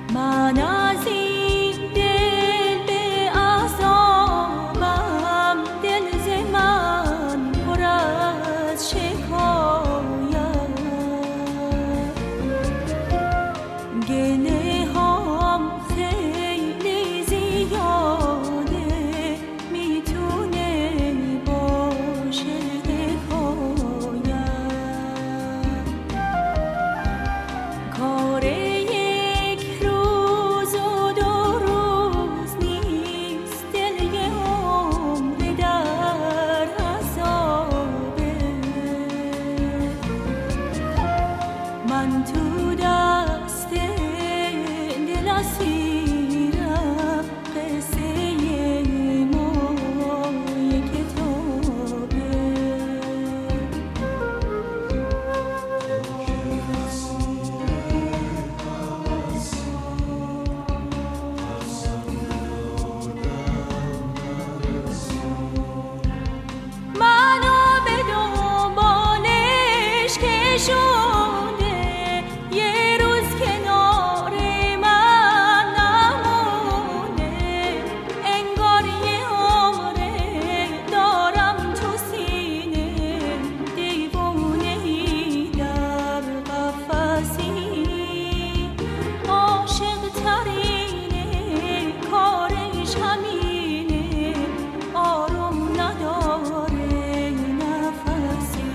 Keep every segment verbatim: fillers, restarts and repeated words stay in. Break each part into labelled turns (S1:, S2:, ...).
S1: من از این دل به اعصابم، دل ز من پر از شکایت، گله هام خیلی زیاده، میتونه باشه حکایت. کار یک روز و دو روز نیست، دل یه عمر در عذابه. من تو دست دل اسیرم، قصه ما یک کتابه. منو به دنبالش کشونده، یه روز کنار من نمونه، انگار یه عمره دارم تو سینه، دیوونه‌ای در قفسی، عاشق ترینه کارش همینه، آروم نداره نفسی.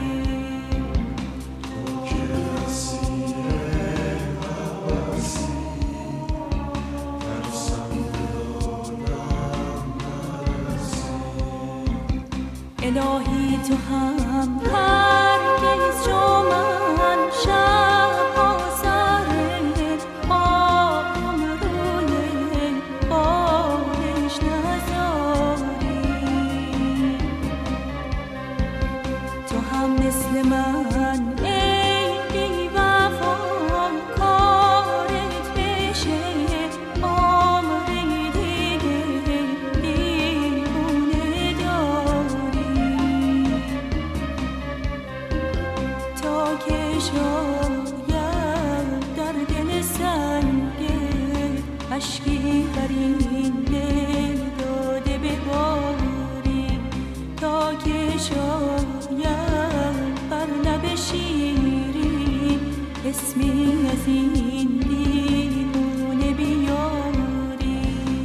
S1: الهی تو هم هرگز جو من، شب‌ها سر آبم روی بارش نذاری. تو هم مثل من ای بی وفا، کارت بشه عمری دیگه دیوونه داری. تا که شاید در دل سنگه، اشکی بر این دل داده بباری. تا که شاید بر لب شیرین، اسمی از این دیوونه بیاری.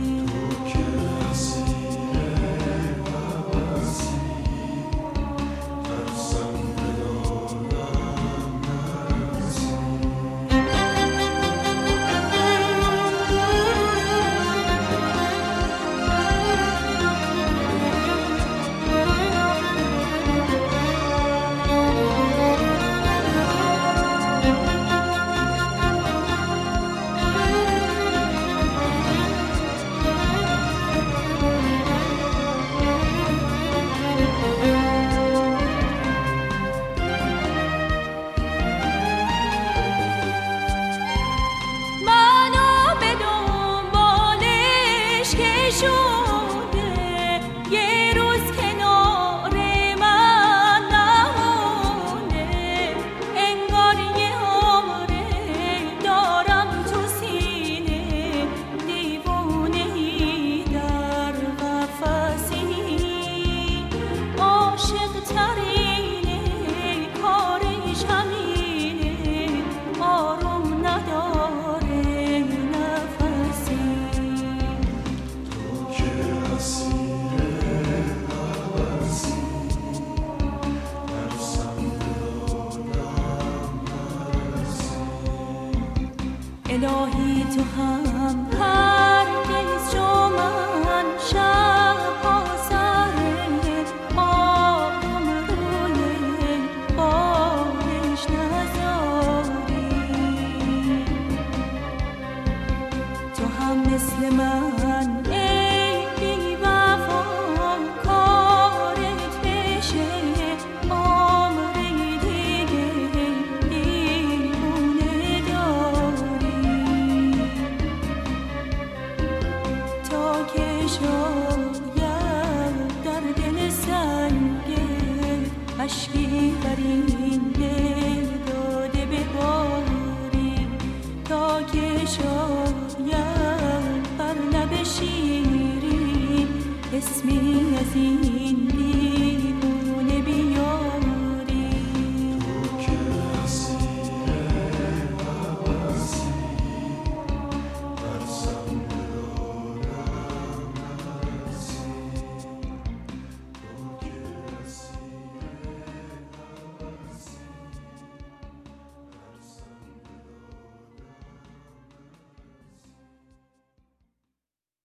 S1: منو به دنبالش کشونده، یه روز کنار من نمونه، انگار یه عمره دارم تو سینه، دیوونه‌ای در قفسی، عاشق ترینه کارش همینه، آروم نداره نفسی. الهی تو هم هرگز جو من، شب‌ها سر آبم روی بارش نذاری. تو هم مثل من ای بی وفا، کارت بشه عمری دیگه دیوونه داری. تا که شاید در دل سنگه، اشکی بر این دل داده بباری. تا که شاید بر لب شیرین اسمی از این